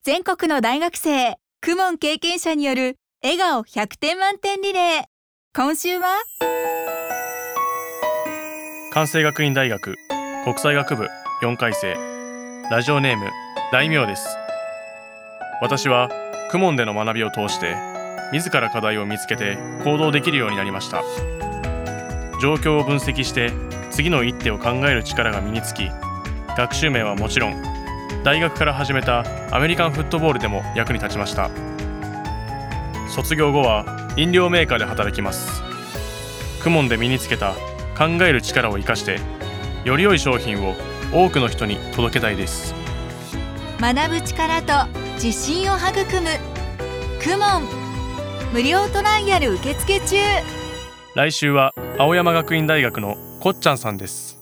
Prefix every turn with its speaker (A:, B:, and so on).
A: 全国の大学生公文経験者による笑顔100点満点リレー。今週は
B: 関西学院大学国際学部4回生、ラジオネーム大名です。私は公文での学びを通して自ら課題を見つけて行動できるようになりました。状況を分析して次の一手を考える力が身につき、学習面はもちろん大学から始めたアメリカンフットボールでも役に立ちました。卒業後は飲料メーカーで働きます。公文で身につけた考える力を生かしてより良い商品を多くの人に届けたいです。
A: 学ぶ力と自信を育む公文無料トライアル受付中。
B: 来週は青山学院大学のこっちゃんさんです。